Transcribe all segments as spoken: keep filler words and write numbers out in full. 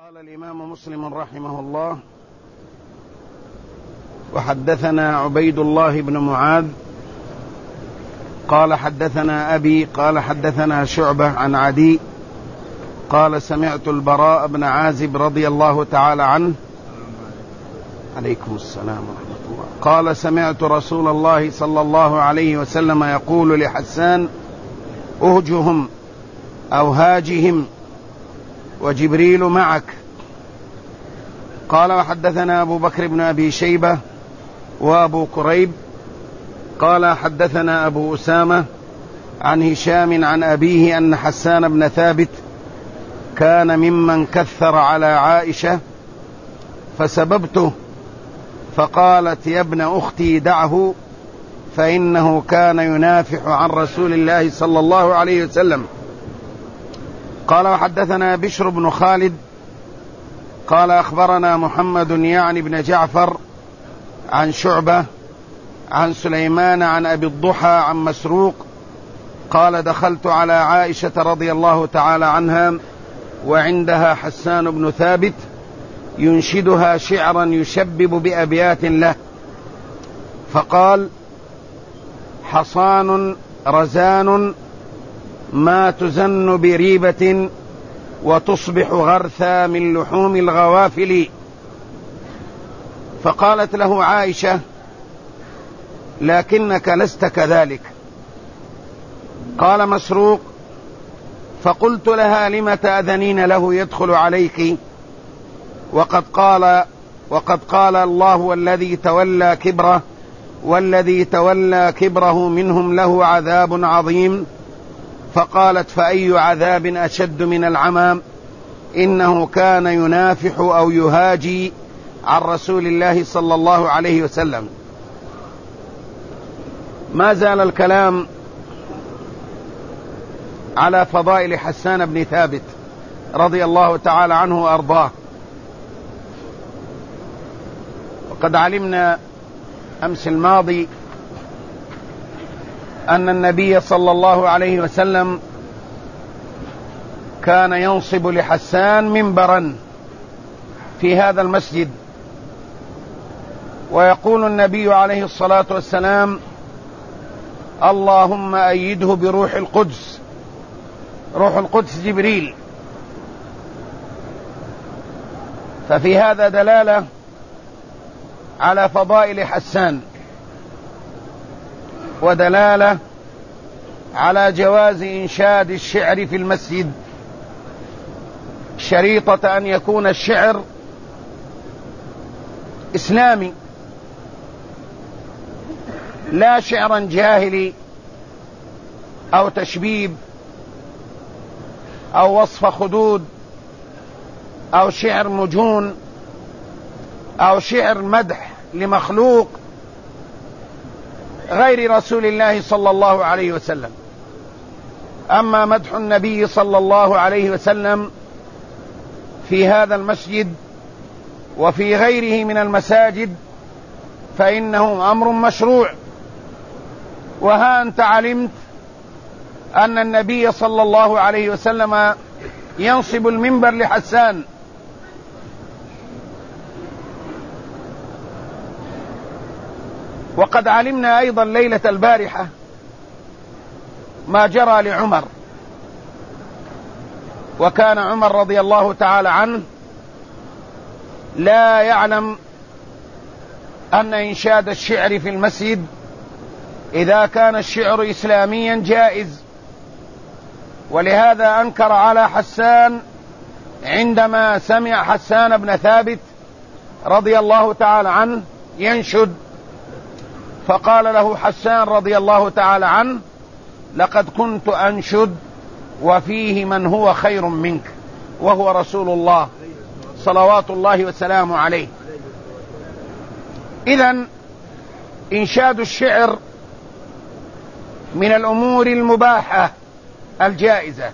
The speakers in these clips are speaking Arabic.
قال الإمام مسلم رحمه الله: وحدثنا عبيد الله بن معاذ قال حدثنا أبي قال حدثنا شعبة عن عدي قال سمعت البراء بن عازب رضي الله تعالى عنه عليكم السلام ورحمة الله قال سمعت رسول الله صلى الله عليه وسلم يقول لحسان: أهجهم أو هاجهم وجبريل معك. قال: وحدثنا أبو بكر بن أبي شيبة وأبو كريب قال حدثنا أبو أسامة عن هشام عن أبيه أن حسان بن ثابت كان ممن كثر على عائشة فسببته فقالت: يا ابن أختي دعه فإنه كان ينافح عن رسول الله صلى الله عليه وسلم. قال: وحدثنا بشر بن خالد قال أخبرنا محمد يعني بن جعفر عن شعبة عن سليمان عن أبي الضحى عن مسروق قال: دخلت على عائشة رضي الله تعالى عنها وعندها حسان بن ثابت ينشدها شعرا يشبب بأبيات له، فقال: حصان رزان ما تزن بريبة وتصبح غرثا من لحوم الغوافل. فقالت له عائشة: لكنك لست كذلك. قال مسروق: فقلت لها: لم تأذنين له يدخل عليك وقد قال وقد قال الله والذي تولى كبره والذي تولى كبره منهم له عذاب عظيم. فقالت: فأي عذاب أشد من العمى؟ إنه كان ينافح أو يهاجي عن رسول الله صلى الله عليه وسلم. ما زال الكلام على فضائل حسان بن ثابت رضي الله تعالى عنه وأرضاه. وقد علمنا أمس الماضي أن النبي صلى الله عليه وسلم كان ينصب لحسان منبرا في هذا المسجد، ويقول النبي عليه الصلاة والسلام: اللهم أيده بروح القدس. روح القدس جبريل. ففي هذا دلالة على فضائل حسان، ودلالة على جواز إنشاد الشعر في المسجد، شريطة أن يكون الشعر إسلامي لا شعرا جاهلي أو تشبيب أو وصف خدود أو شعر مجون أو شعر مدح لمخلوق غير رسول الله صلى الله عليه وسلم. أما مدح النبي صلى الله عليه وسلم في هذا المسجد وفي غيره من المساجد فإنه أمر مشروع. وها أنت علمت أن النبي صلى الله عليه وسلم ينصب المنبر لحسان، وقد علمنا أيضا ليلة البارحة ما جرى لعمر. وكان عمر رضي الله تعالى عنه لا يعلم أن إنشاد الشعر في المسجد إذا كان الشعر إسلاميا جائز، ولهذا أنكر على حسان عندما سمع حسان بن ثابت رضي الله تعالى عنه ينشد، فقال له حسان رضي الله تعالى عنه: لقد كنت أنشد وفيه من هو خير منك وهو رسول الله صلوات الله وسلامه عليه. إذن إنشاد الشعر من الأمور المباحة الجائزة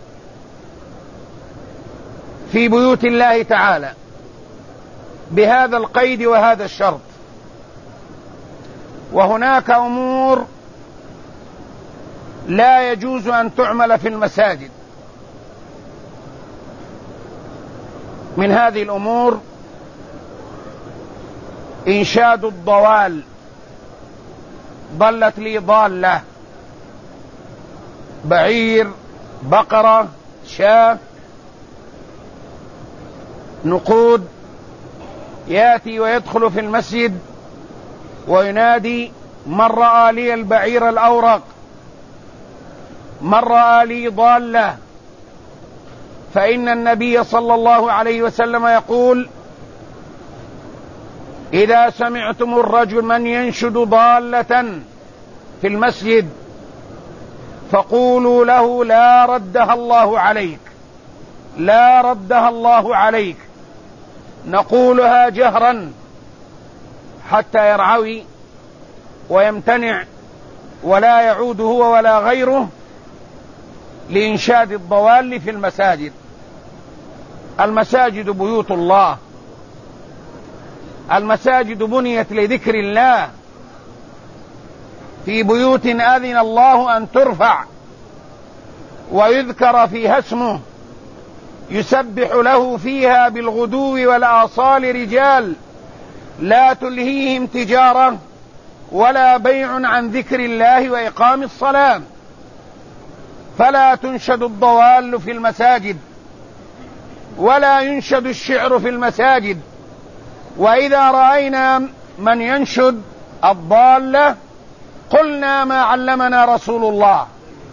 في بيوت الله تعالى بهذا القيد وهذا الشرط. وهناك أمور لا يجوز أن تعمل في المساجد، من هذه الأمور إنشاد الضوال. ضلت لي ضالة، بعير، بقرة، شاة، نقود، يأتي ويدخل في المسجد وينادي: من رأى لي البعير الأورق، من رأى لي ضالة. فإن النبي صلى الله عليه وسلم يقول: إذا سمعتم الرجل من ينشد ضالة في المسجد فقولوا له: لا ردها الله عليك، لا ردها الله عليك. نقولها جهرا حتى يرعوي ويمتنع ولا يعود هو ولا غيره لإنشاد الضوال في المساجد. المساجد بيوت الله، المساجد بنيت لذكر الله، في بيوت أذن الله أن ترفع ويذكر فيها اسمه، يسبح له فيها بالغدو والآصال رجال لا تلهيهم تجارة ولا بيع عن ذكر الله وإقام الصلاة. فلا تنشد الضوال في المساجد، ولا ينشد الشعر في المساجد. وإذا رأينا من ينشد الضالة قلنا: ما علمنا رسول الله.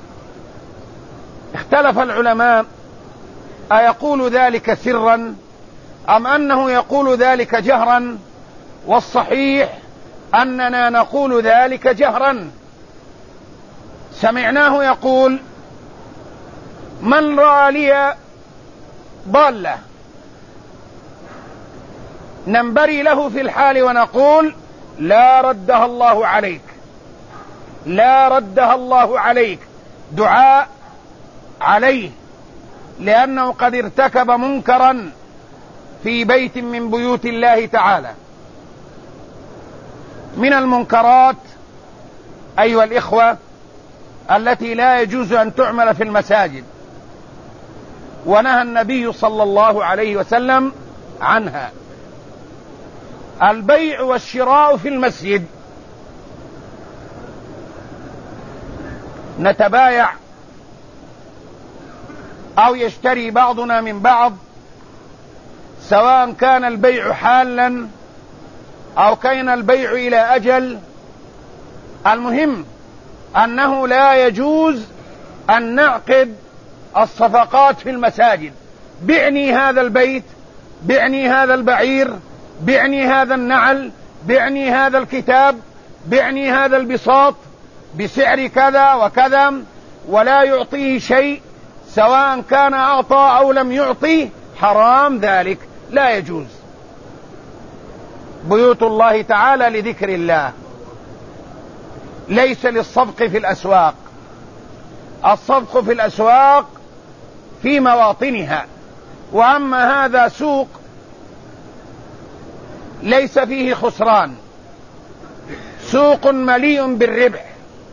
اختلف العلماء: أيقول ذلك سرا أم أنه يقول ذلك جهرا؟ والصحيح أننا نقول ذلك جهرا. سمعناه يقول: من رأى لي ضالة، ننبري له في الحال ونقول: لا ردها الله عليك، لا ردها الله عليك، دعاء عليه، لأنه قد ارتكب منكرا في بيت من بيوت الله تعالى. من المنكرات أيها الإخوة التي لا يجوز أن تعمل في المساجد، ونهى النبي صلى الله عليه وسلم عنها: البيع والشراء في المسجد. نتبايع أو يشتري بعضنا من بعض، سواء كان البيع حالا أو كان البيع إلى أجل. المهم أنه لا يجوز أن نعقد الصفقات في المساجد: بعني هذا البيت، بعني هذا البعير، بعني هذا النعل، بعني هذا الكتاب، بعني هذا البساط بسعر كذا وكذا، ولا يعطيه شيء، سواء كان أعطى أو لم يعطي، حرام ذلك، لا يجوز. بيوت الله تعالى لذكر الله، ليس للصفق في الأسواق. الصفق في الأسواق في مواطنها، وأما هذا سوق ليس فيه خسران، سوق مليء بالربح،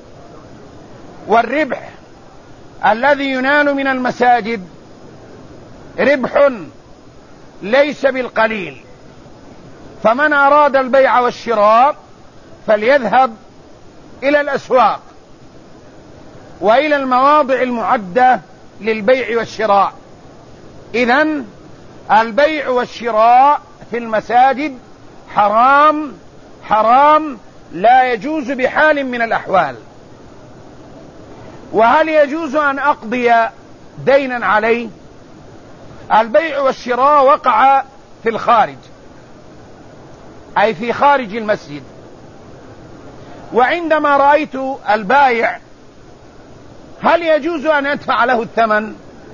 والربح الذي ينال من المساجد ربح ليس بالقليل. فمن أراد البيع والشراء فليذهب إلى الأسواق وإلى المواضع المعدة للبيع والشراء. إذن البيع والشراء في المساجد حرام، حرام، لا يجوز بحال من الأحوال. وهل يجوز أن أقضي دينا عليه؟ البيع والشراء وقع في الخارج، أي في خارج المسجد، وعندما رأيت البائع هل يجوز أن أدفع له الثمن؟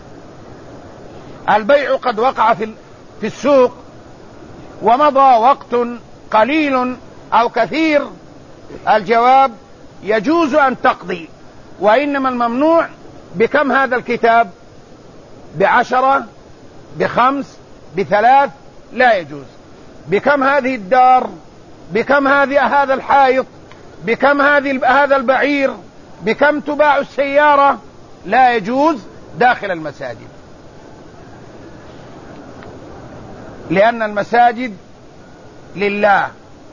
البيع قد وقع في في السوق ومضى وقت قليل أو كثير. الجواب: يجوز أن تقضي، وإنما الممنوع بكم هذا الكتاب؟ بعشرة، بخمس، بثلاث، لا يجوز. بكم هذه الدار؟ بكم هذه هذا الحائط؟ بكم هذه هذا البعير؟ بكم تباع السيارة؟ لا يجوز داخل المساجد. لأن المساجد لله.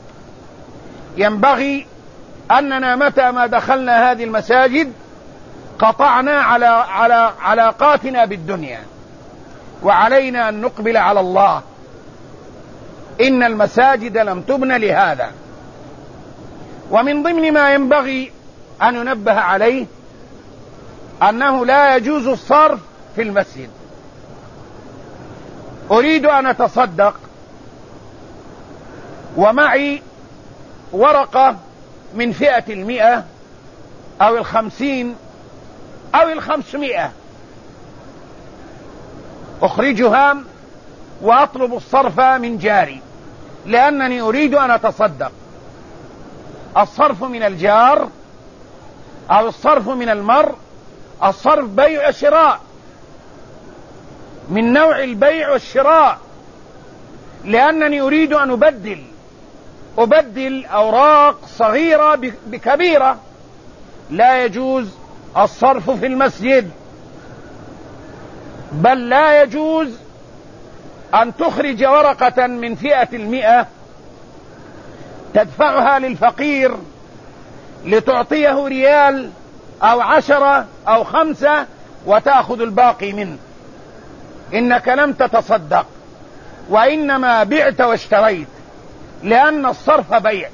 ينبغي أننا متى ما دخلنا هذه المساجد قطعنا على على علاقاتنا بالدنيا، وعلينا أن نقبل على الله. إن المساجد لم تبن لهذا. ومن ضمن ما ينبغي أن ينبه عليه أنه لا يجوز الصرف في المسجد. أريد أن أتصدق ومعي ورقة من فئة المئة أو الخمسين أو الخمسمائة، أخرجها وأطلب الصرف من جاري لأنني أريد أن أتصدق. الصرف من الجار أو الصرف من المرء، الصرف بيع شراء، من نوع البيع والشراء، لأنني أريد أن أبدل أبدل أوراق صغيرة بكبيرة. لا يجوز الصرف في المسجد، بل لا يجوز أن تخرج ورقة من فئة المئة تدفعها للفقير لتعطيه ريال أو عشرة أو خمسة وتأخذ الباقي منه. إنك لم تتصدق، وإنما بعت واشتريت، لأن الصرف بيع.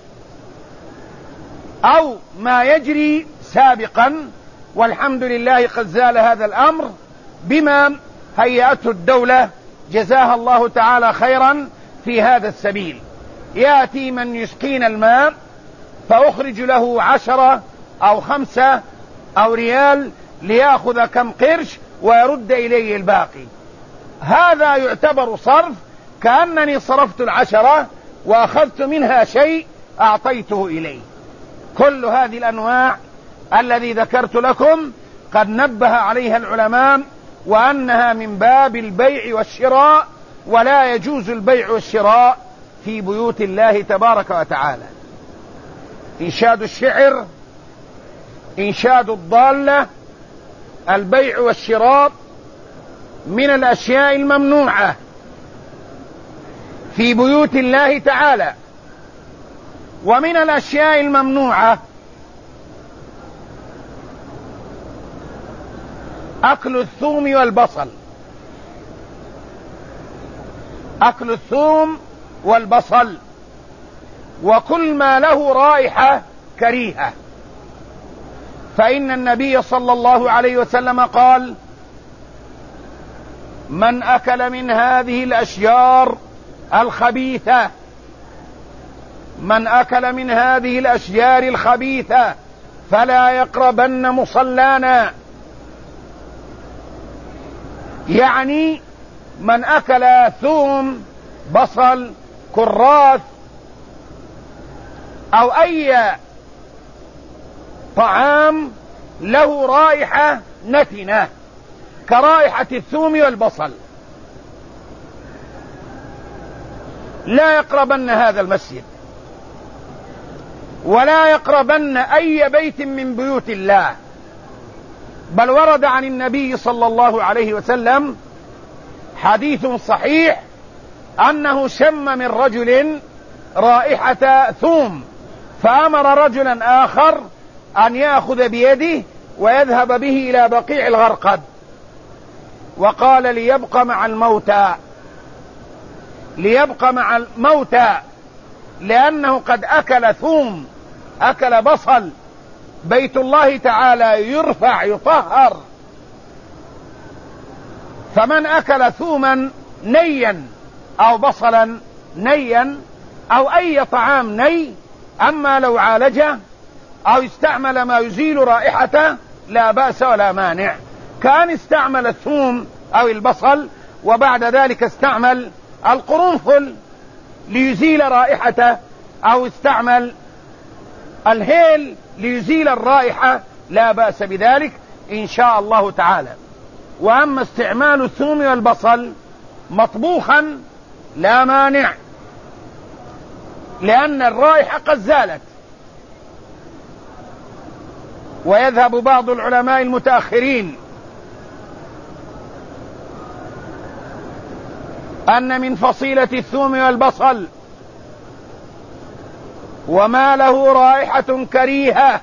أو ما يجري سابقا، والحمد لله قد زال هذا الأمر بما هيأته الدولة جزاها الله تعالى خيرا في هذا السبيل. يأتي من يسقين الماء فأخرج له عشرة أو خمسة أو ريال ليأخذ كم قرش ويرد إليه الباقي. هذا يعتبر صرف، كأنني صرفت العشرة وأخذت منها شيء أعطيته إليه. كل هذه الأنواع الذي ذكرت لكم قد نبه عليها العلماء، وأنها من باب البيع والشراء، ولا يجوز البيع والشراء في بيوت الله تبارك وتعالى. إنشاد الشعر، إنشاد الضالة، البيع والشراء من الأشياء الممنوعة في بيوت الله تعالى. ومن الأشياء الممنوعة أكل الثوم والبصل. أكل الثوم والبصل وكل ما له رائحة كريهة، فإن النبي صلى الله عليه وسلم قال: من أكل من هذه الأشجار الخبيثة من أكل من هذه الأشجار الخبيثة فلا يقربن مصلانا. يعني من أكل ثوم، بصل، كراث أو أي طعام له رائحة نتنة كرائحة الثوم والبصل لا يقربن هذا المسجد، ولا يقربن أي بيت من بيوت الله. بل ورد عن النبي صلى الله عليه وسلم حديث صحيح أنه شم من رجل رائحة ثوم، فأمر رجلا آخر أن يأخذ بيده ويذهب به إلى بقيع الغرقد، وقال: ليبقى مع الموتى ليبقى مع الموتى لأنه قد أكل ثوم، أكل بصل. بيت الله تعالى يرفع يطهر، فمن أكل ثوما نيا أو بصلا نيا أو أي طعام ني، أما لو عالجه أو استعمل ما يزيل رائحته لا بأس ولا مانع، كان استعمل الثوم أو البصل وبعد ذلك استعمل القرنفل ليزيل رائحته، أو استعمل الهيل ليزيل الرائحة، لا بأس بذلك إن شاء الله تعالى. وأما استعمال الثوم والبصل مطبوخا لا مانع، لأن الرائحة قد زالت. ويذهب بعض العلماء المتأخرين أن من فصيلة الثوم والبصل وما له رائحة كريهة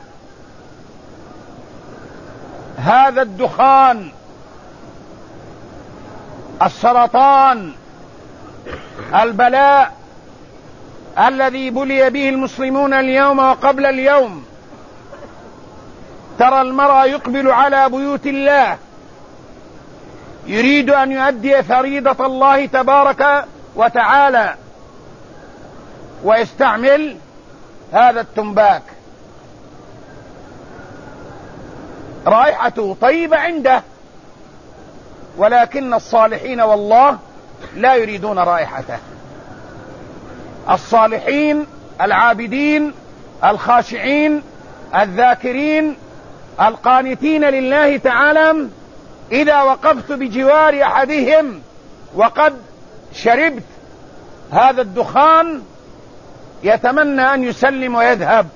هذا الدخان، السرطان، البلاء الذي بلي به المسلمون اليوم وقبل اليوم. ترى المرء يقبل على بيوت الله يريد أن يؤدي فريضة الله تبارك وتعالى ويستعمل هذا التنباك، رائحته طيبة عنده، ولكن الصالحين والله لا يريدون رائحته. الصالحين العابدين الخاشعين الذاكرين القانتين لله تعالى إذا وقفت بجوار أحدهم وقد شربت هذا الدخان يتمنى أن يسلم ويذهب.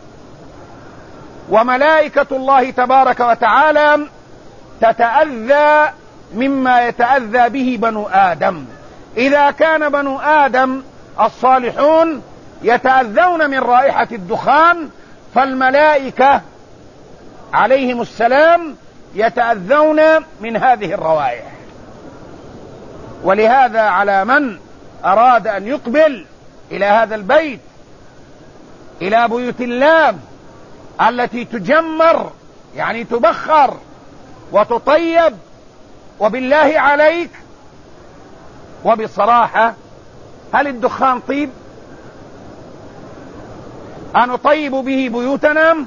وملائكة الله تبارك وتعالى تتأذى مما يتأذى به بنو آدم. إذا كان بنو آدم الصالحون يتأذون من رائحة الدخان، فالملائكة عليهم السلام يتأذون من هذه الروائح. ولهذا على من أراد أن يقبل إلى هذا البيت، إلى بيوت الله التي تجمر يعني تبخر وتطيب، وبالله عليك وبصراحة هل الدخان طيب؟ أنطيب به بيوتنا؟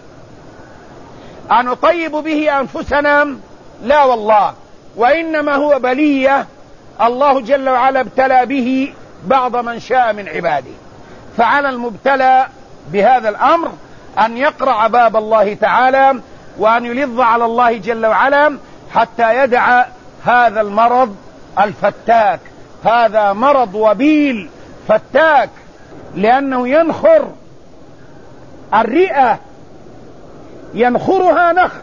أنطيب به أنفسنا؟ لا والله، وإنما هو بلية الله جل وعلا ابتلى به بعض من شاء من عباده. فعلى المبتلى بهذا الأمر أن يقرع باب الله تعالى وأن يلظ على الله جل وعلا حتى يدع هذا المرض الفتاك. هذا مرض وبيل فتاك، لأنه ينخر الرئة، ينخرها نخر،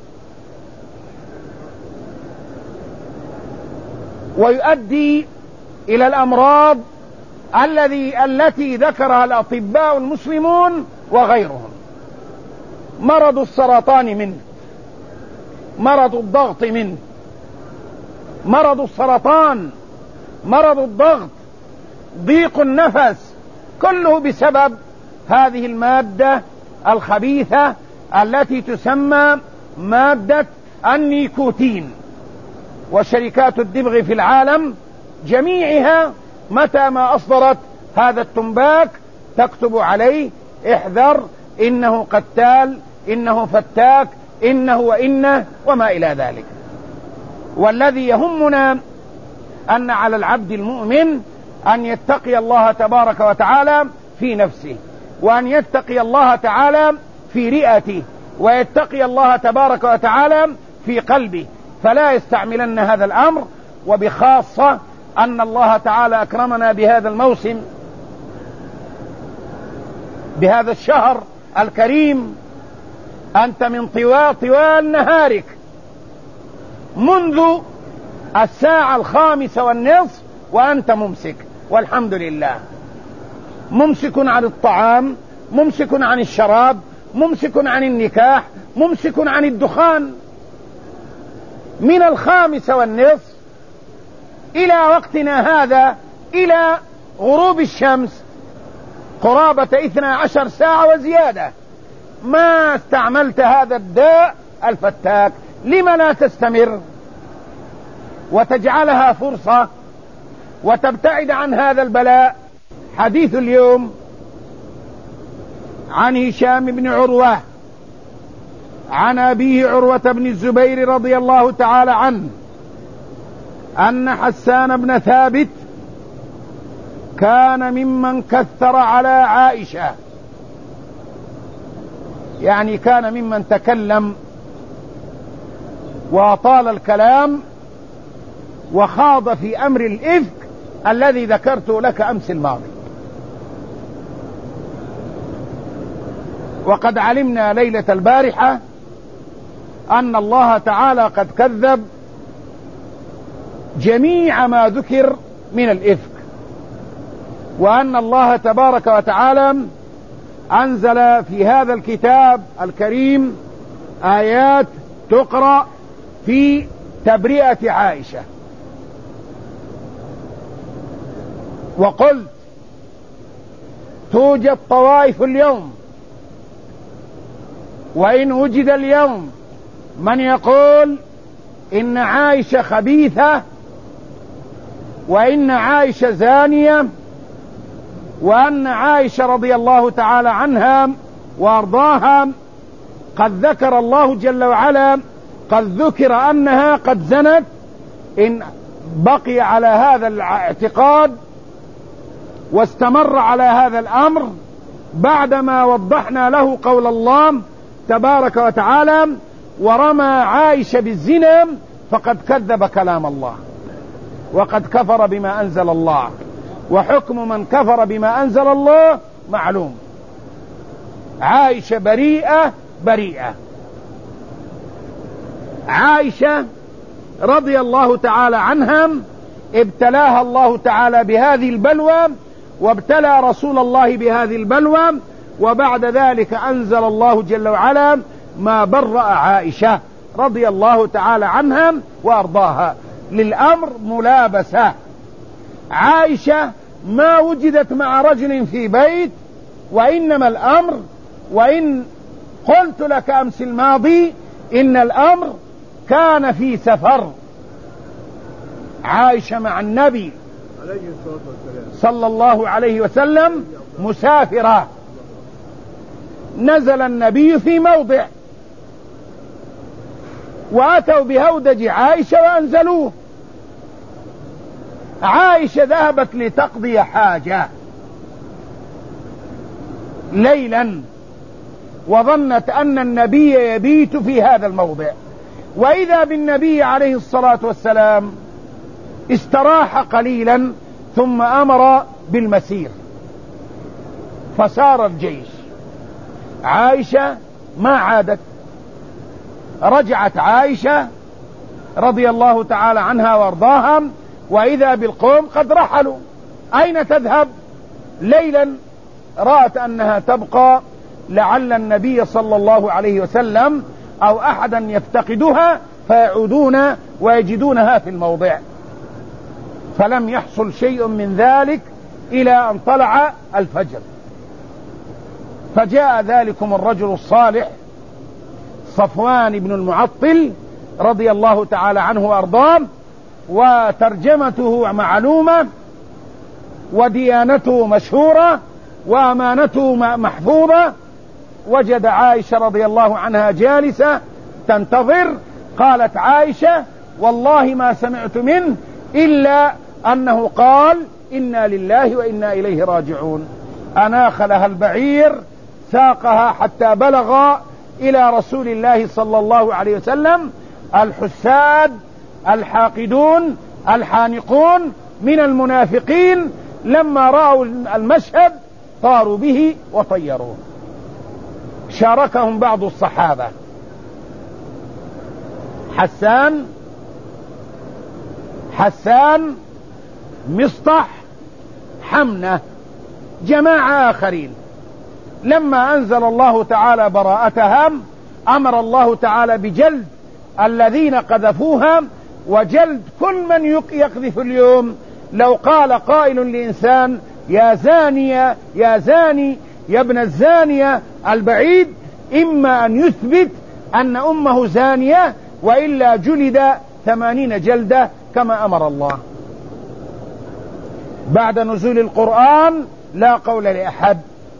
ويؤدي إلى الأمراض الذي التي ذكرها الأطباء المسلمون وغيرهم. مرض السرطان منه، مرض الضغط منه، مرض السرطان، مرض الضغط، ضيق النفس، كله بسبب هذه المادة الخبيثة التي تسمى مادة النيكوتين. وشركات الدبغ في العالم جميعها متى ما أصدرت هذا التنباك تكتب عليه احذر، إنه قتال، إنه فتاك، إنه وإنه وما إلى ذلك. والذي يهمنا أن على العبد المؤمن أن يتقي الله تبارك وتعالى في نفسه، وأن يتقي الله تعالى في رئته، ويتقي الله تبارك وتعالى في قلبه، فلا يستعملن هذا الأمر. وبخاصة أن الله تعالى أكرمنا بهذا الموسم، بهذا الشهر الكريم. أنت من طوال, طوال نهارك منذ الساعة الخامسة والنصف وأنت ممسك، والحمد لله، ممسك عن الطعام، ممسك عن الشراب، ممسك عن النكاح، ممسك عن الدخان، من الخامسة والنصف إلى وقتنا هذا، إلى غروب الشمس، قرابة اثنى عشر ساعة وزيادة، ما استعملت هذا الداء الفتاك. لما لا تستمر وتجعلها فرصة وتبتعد عن هذا البلاء؟ حديث اليوم عن هشام بن عروة عن أبيه عروة بن الزبير رضي الله تعالى عنه أن حسان بن ثابت كان ممن كثر على عائشة، يعني كان ممن تكلم وطال الكلام وخاض في أمر الإفك الذي ذكرته لك أمس الماضي. وقد علمنا ليلة البارحة أن الله تعالى قد كذب جميع ما ذكر من الإفك، وأن الله تبارك وتعالى أنزل في هذا الكتاب الكريم آيات تقرأ في تبرئة عائشة. وقلت توجد طوائف اليوم، وإن وجد اليوم من يقول إن عائشة خبيثة، وإن عائشة زانية، وأن عائشة رضي الله تعالى عنها وأرضاها قد ذكر الله جل وعلا قد ذكر أنها قد زنت، إن بقي على هذا الاعتقاد واستمر على هذا الأمر بعدما وضحنا له قول الله تبارك وتعالى ورمى عائشة بالزنا فقد كذب كلام الله وقد كفر بما أنزل الله، وحكم من كفر بما أنزل الله معلوم. عائشة بريئة بريئة. عائشة رضي الله تعالى عنها ابتلاها الله تعالى بهذه البلوى، وابتلى رسول الله بهذه البلوى، وبعد ذلك أنزل الله جل وعلا ما برأ عائشة رضي الله تعالى عنها وأرضاها. للأمر ملابسة. عائشة ما وجدت مع رجل في بيت، وإنما الأمر، وإن قلت لك أمس الماضي إن الأمر كان في سفر. عائشة مع النبي صلى الله عليه وسلم مسافرة، نزل النبي في موضع وأتوا بهودج عائشة وأنزلوه. عائشة ذهبت لتقضي حاجة ليلا، وظنت أن النبي يبيت في هذا الموضع، وإذا بالنبي عليه الصلاة والسلام استراح قليلا ثم أمر بالمسير، فسار الجيش. عائشة ما عادت، رجعت عائشة رضي الله تعالى عنها وارضاها، وإذا بالقوم قد رحلوا. أين تذهب؟ ليلا رأت أنها تبقى لعل النبي صلى الله عليه وسلم أو أحدا يفتقدها فيعودون ويجدونها في الموضع، فلم يحصل شيء من ذلك إلى أن طلع الفجر. فجاء ذلكم الرجل الصالح صفوان بن المعطل رضي الله تعالى عنه وأرضاه، وترجمته معلومة، وديانته مشهورة، وأمانته محفوظة. وجد عائشة رضي الله عنها جالسة تنتظر. قالت عائشة والله ما سمعت منه إلا أنه قال إنا لله وإنا إليه راجعون. أناخ لها البعير، ساقها حتى بلغ إلى رسول الله صلى الله عليه وسلم. الحساد الحاقدون الحانقون من المنافقين لما رأوا المشهد طاروا به وطيروه. شاركهم بعض الصحابة، حسان حسان مصطح، حمنة، جماعة آخرين. لما أنزل الله تعالى براءتهم أمر الله تعالى بجلد الذين قذفوها، وجلد كل من يقذف اليوم. لو قال قائل لإنسان يا زانية يا زاني يا ابن الزانية، البعيد إما أن يثبت أن أمه زانية، وإلا جلد ثمانين جلدة كما أمر الله. بعد نزول القرآن لا قول لأحد.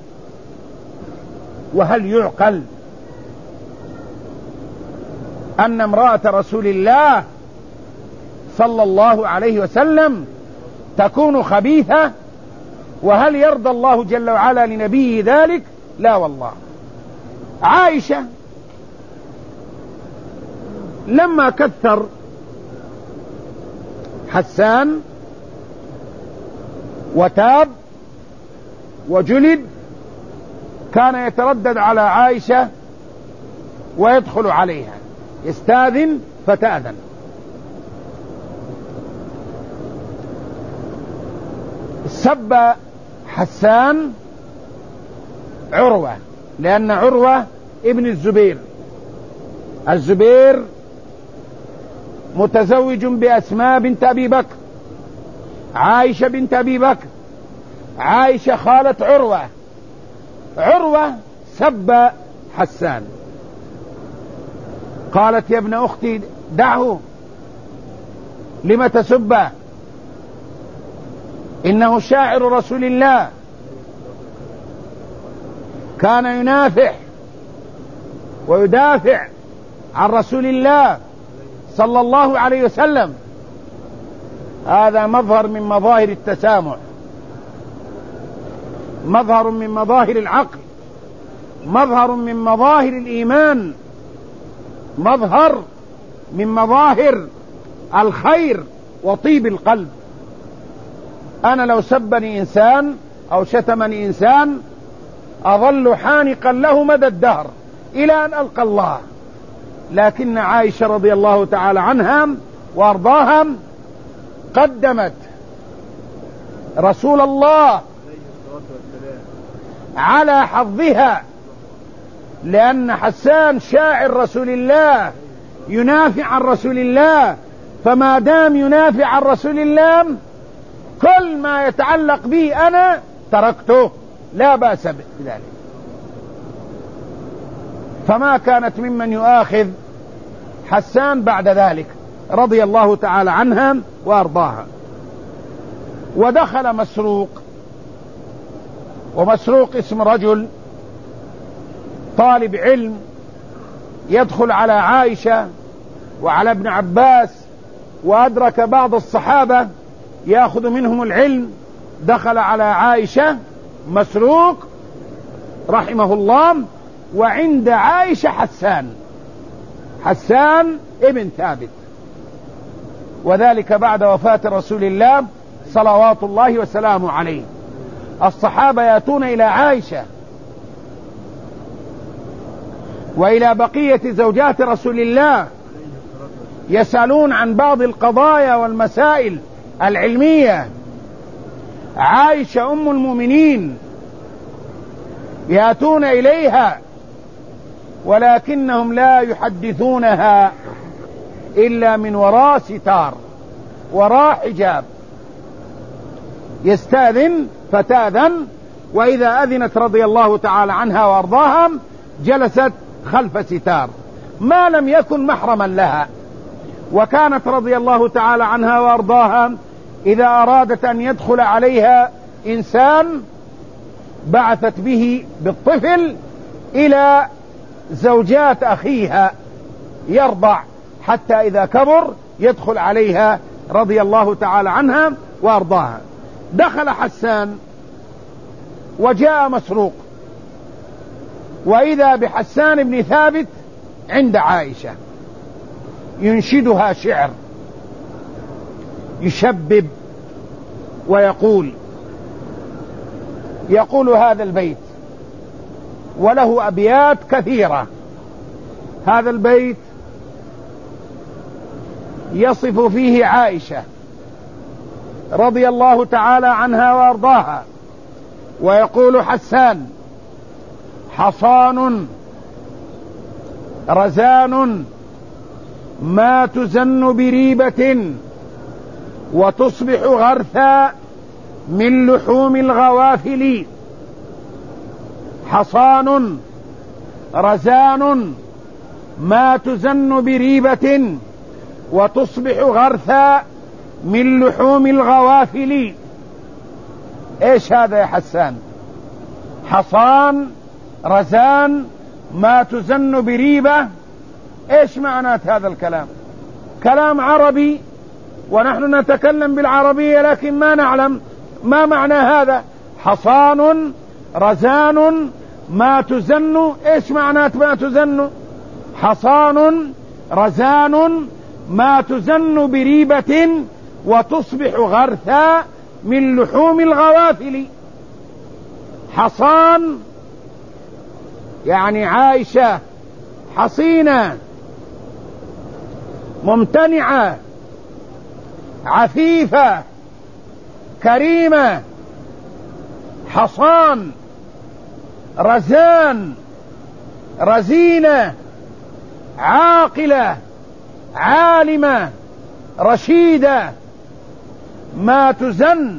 وهل يعقل أن امرأة رسول الله صلى الله عليه وسلم تكون خبيثة؟ وهل يرضى الله جل وعلا لنبيه ذلك؟ لا والله. عائشة لما كثر حسان وتاب وجلد كان يتردد على عائشة ويدخل عليها، يستاذن فتأذن. سب حسان عروة، لأن عروة ابن الزبير، الزبير متزوج بأسماء بنت أبي بكر، عائشة بنت أبي بكر، عائشة خالة عروة. عروة سب حسان، قالت يا ابن أختي دعه، لم تسبه؟ إنه شاعر رسول الله، كان ينافح ويدافع عن رسول الله صلى الله عليه وسلم. هذا مظهر من مظاهر التسامح، مظهر من مظاهر العقل، مظهر من مظاهر الإيمان، مظهر من مظاهر الخير وطيب القلب. أنا لو سبني إنسان أو شتمني إنسان أظل حانقا له مدى الدهر إلى أن ألقى الله، لكن عائشة رضي الله تعالى عنها وأرضاها قدمت رسول الله على حظها، لأن حسان شاعر رسول الله ينافع عن رسول الله، فما دام ينافع عن رسول الله كل ما يتعلق بي أنا تركته، لا بأس بذلك. فما كانت ممن يؤاخذ حسان بعد ذلك رضي الله تعالى عنها وأرضاها. ودخل مسروق، ومسروق اسم رجل طالب علم يدخل على عائشة وعلى ابن عباس، وأدرك بعض الصحابة يأخذ منهم العلم. دخل على عائشة مسروق رحمه الله، وعند عائشة حسان، حسان ابن ثابت، وذلك بعد وفاة رسول الله صلوات الله وسلامه عليه. الصحابة يأتون إلى عائشة وإلى بقية زوجات رسول الله يسألون عن بعض القضايا والمسائل العلمية. عائشة أم المؤمنين يأتون إليها، ولكنهم لا يحدثونها إلا من وراء ستار، وراء حجاب، يستأذن فتأذن، وإذا أذنت رضي الله تعالى عنها وأرضاها جلست خلف ستار ما لم يكن محرما لها. وكانت رضي الله تعالى عنها وأرضاها إذا أرادت أن يدخل عليها إنسان بعثت به بالطفل إلى زوجات أخيها يرضع، حتى إذا كبر يدخل عليها رضي الله تعالى عنها وأرضاها. دخل حسان وجاء مسروق، وإذا بحسان بن ثابت عند عائشة ينشدها شعر، يشبب ويقول يقول هذا البيت، وله أبيات كثيرة. هذا البيت يصف فيه عائشة رضي الله تعالى عنها وأرضاها، ويقول حسان: حصان رزان ما تزن بريبة وتصبح غرثا من لحوم الغوافل. حصان رزان ما تزن بريبة وتصبح غرثا من لحوم الغوافل. ايش هذا يا حسان؟ حصان رزان ما تزن بريبة، ايش معنى هذا الكلام؟ كلام عربي ونحن نتكلم بالعربية، لكن ما نعلم ما معنى هذا. حصان رزان ما تزن، ايش معنى ما تزن؟ حصان رزان ما تزن بريبة وتصبح غرثا من لحوم الغوافل. حصان يعني عائشة حصينة ممتنعة عفيفة كريمة حصان رزان رزينة عاقلة عالمة رشيدة ما تزن،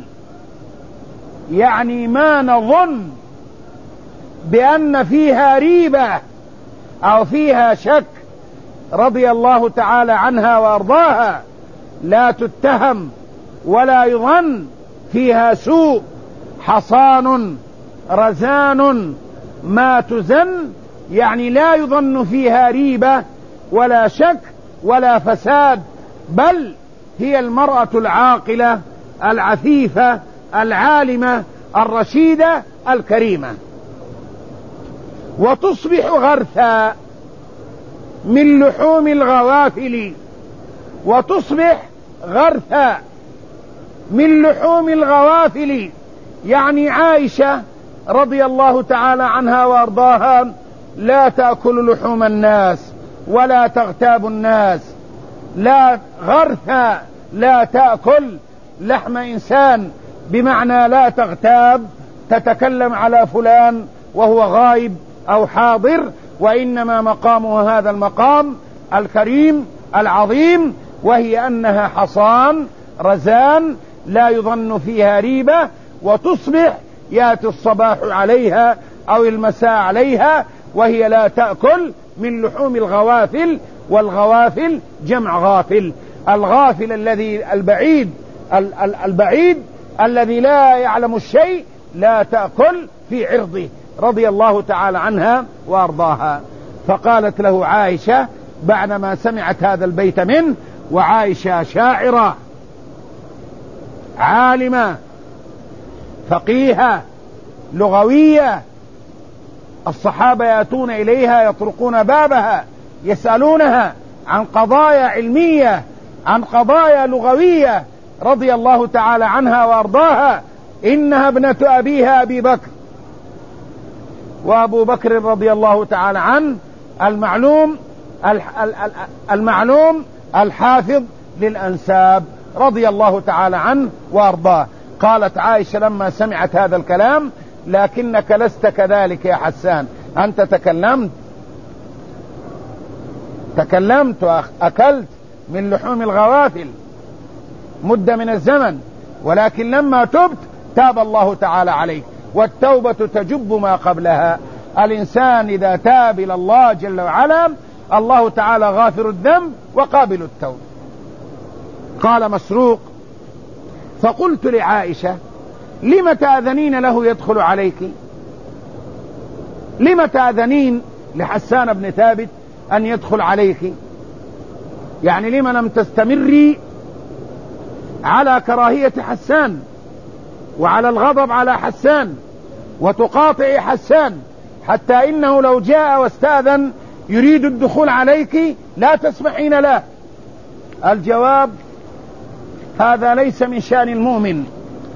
يعني ما نظن بأن فيها ريبة أو فيها شك، رضي الله تعالى عنها وأرضاها، لا تتهم ولا يظن فيها سوء. حصان رزان ما تزن، يعني لا يظن فيها ريبة ولا شك ولا فساد، بل هي المرأة العاقلة العفيفة العالمة الرشيدة الكريمة. وتصبح غرثا من لحوم الغوافل، وتصبح غرثا من لحوم الغوافل، يعني عائشة رضي الله تعالى عنها وارضاها لا تأكل لحوم الناس ولا تغتاب الناس، لا غرثا لا تأكل لحم إنسان، بمعنى لا تغتاب تتكلم على فلان وهو غائب أو حاضر، وإنما مقامها هذا المقام الكريم العظيم، وهي أنها حصان رزان لا يظن فيها ريبة، وتصبح يأتي الصباح عليها أو المساء عليها وهي لا تأكل من لحوم الغوافل. والغوافل جمع غافل، الغافل الذي البعيد البعيد الذي لا يعلم الشيء، لا تأكل في عرضه، رضي الله تعالى عنها وأرضاها. فقالت له عائشة بعدما سمعت هذا البيت منه، وعائشة شاعرة عالمة فقيهة لغوية، الصحابة يأتون إليها يطرقون بابها يسألونها عن قضايا علمية عن قضايا لغوية، رضي الله تعالى عنها وأرضاها. إنها ابنة أبيها أبي بكر، وأبو بكر رضي الله تعالى عنه المعلوم المعلوم الحافظ للأنساب، رضي الله تعالى عنه وأرضاه. قالت عائشة لما سمعت هذا الكلام: لكنك لست كذلك يا حسان، أنت تكلمت تكلمت وأكلت من لحوم الغوافل مدة من الزمن، ولكن لما تبت تاب الله تعالى عليك، والتوبة تجب ما قبلها. الإنسان إذا تاب إلى الله جل وعلا، الله تعالى غافر الذنب وقابل التوب. قال مسروق: فقلت لعائشة: لم تأذنين له يدخل عليك؟ لم تأذنين لحسان بن ثابت أن يدخل عليك؟ يعني لم لم تستمري على كراهية حسان وعلى الغضب على حسان وتقاطع حسان، حتى إنه لو جاء واستأذن يريد الدخول عليك لا تسمحين له؟ الجواب: هذا ليس من شأن المؤمن.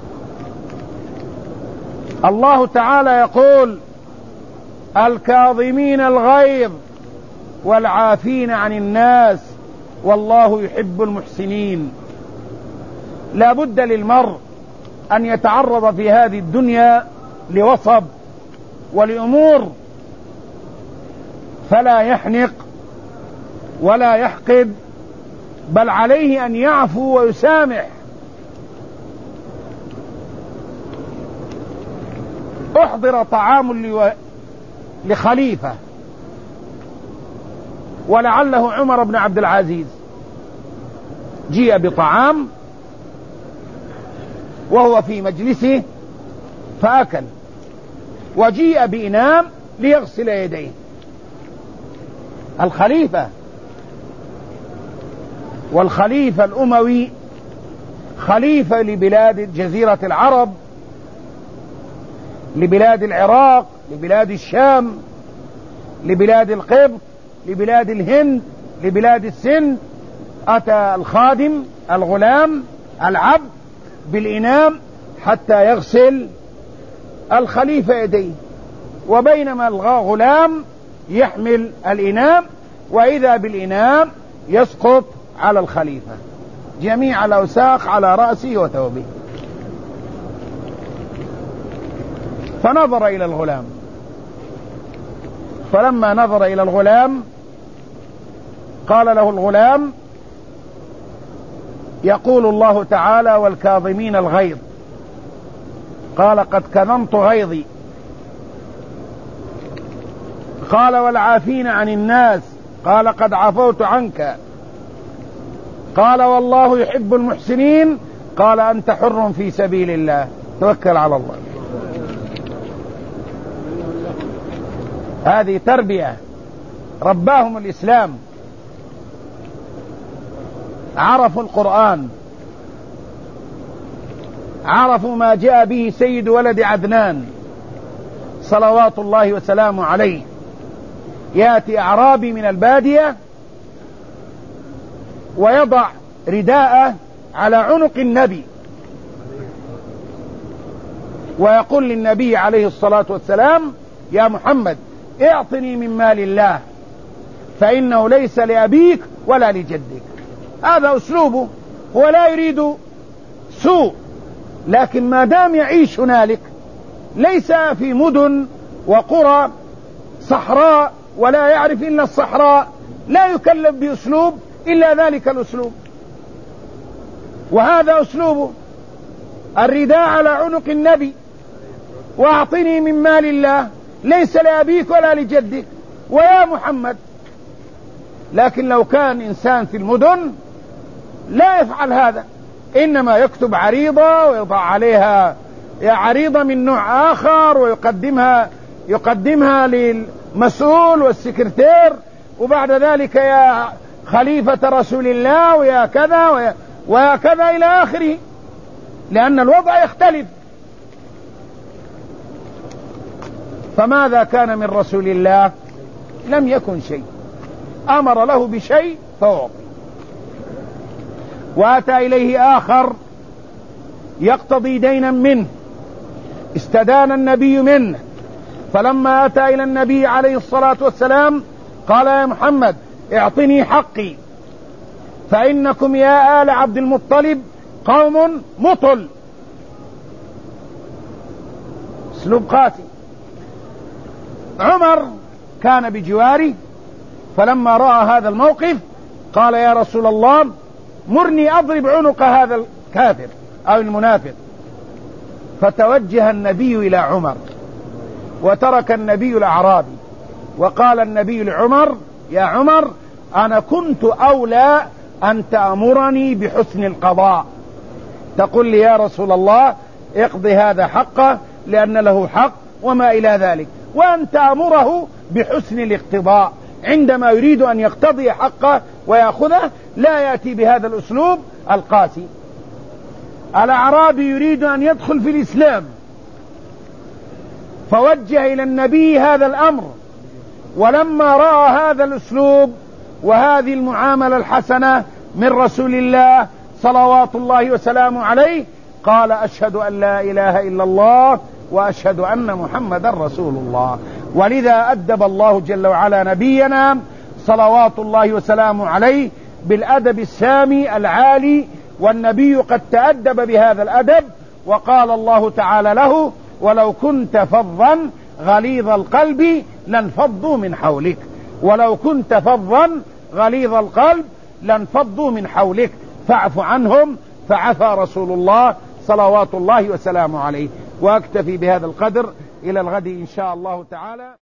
الله تعالى يقول: الكاظمين الغيظ والعافين عن الناس والله يحب المحسنين. لا بد للمرء أن يتعرض في هذه الدنيا لوصب ولأمور، فلا يحنق ولا يحقد، بل عليه أن يعفو ويسامح. أحضر طعام لخليفة، ولعله عمر بن عبد العزيز، جيء بطعام وهو في مجلسه فأكل، وجيء بإناء ليغسل يديه. الخليفة، والخليفة الأموي خليفة لبلاد جزيرة العرب، لبلاد العراق، لبلاد الشام، لبلاد القبط، لبلاد الهند، لبلاد السند. أتى الخادم الغلام العبد بالإناء حتى يغسل الخليفة يديه، وبينما الغلام يحمل الإناء وإذا بالإناء يسقط على الخليفة جميع الأوساخ على رأسه وثوبه. فنظر إلى الغلام، فلما نظر إلى الغلام قال له الغلام: يقول الله تعالى: والكاظمين الغيظ. قال: قد كظمت غيظي. قال: والعافين عن الناس. قال: قد عفوت عنك. قال: والله يحب المحسنين. قال: أنت حر في سبيل الله، توكل على الله. هذه تربية رباهم الإسلام، عرفوا القرآن، عرفوا ما جاء به سيد ولد عدنان صلوات الله وسلامه عليه. يأتي أعرابي من البادية ويضع رداءه على عنق النبي ويقول للنبي عليه الصلاة والسلام: يا محمد اعطني من مال الله فإنه ليس لأبيك ولا لجدك. هذا أسلوبه، هو لا يريد سوء، لكن ما دام يعيش هنالك ليس في مدن وقرى صحراء ولا يعرف إلا الصحراء، لا يكلف بأسلوب إلا ذلك الأسلوب، وهذا أسلوبه: الرداء على عنق النبي، واعطني من مال الله ليس لأبيك ولا لجدك، ويا محمد. لكن لو كان إنسان في المدن لا يفعل هذا، إنما يكتب عريضة ويضع عليها عريضة من نوع آخر ويقدمها يقدمها للمسؤول والسكرتير، وبعد ذلك يا خليفة رسول الله ويا كذا ويا, ويا كذا إلى آخره، لأن الوضع يختلف. فماذا كان من رسول الله؟ لم يكن شيء، أمر له بشيء فوق. وأتى إليه آخر يقتضي دينا منه، استدان النبي منه، فلما أتى إلى النبي عليه الصلاة والسلام قال: يا محمد اعطني حقي، فإنكم يا آل عبد المطلب قوم مطل. اسلوب قاسي. عمر كان بجواره، فلما رأى هذا الموقف قال: يا رسول الله مرني أضرب عنق هذا الكافر أو المنافق. فتوجه النبي إلى عمر وترك النبي الأعرابي، وقال النبي لعمر: يا عمر أنا كنت أولى أن تأمرني بحسن القضاء، تقول لي يا رسول الله اقضي هذا حقه لأن له حق وما إلى ذلك، وأن تأمره بحسن الاقتضاء عندما يريد أن يقتضي حقه ويأخذه، لا يأتي بهذا الأسلوب القاسي. الأعرابي يريد أن يدخل في الإسلام، فوجه إلى النبي هذا الأمر، ولما رأى هذا الأسلوب وهذه المعاملة الحسنة من رسول الله صلوات الله وسلامه عليه قال: أشهد أن لا إله إلا الله وأشهد أن محمدا رسول الله. ولذا أدب الله جل وعلا نبينا صلوات الله وسلامه عليه بالأدب السامي العالي، والنبي قد تأدب بهذا الأدب، وقال الله تعالى له: ولو كنت فظا غليظ القلب لانفضوا من حولك. ولو كنت فظا غليظ القلب لانفضوا من حولك فاعف عنهم، فعفى رسول الله صلوات الله وسلامه عليه. وأكتفي بهذا القدر، إلى الغد إن شاء الله تعالى.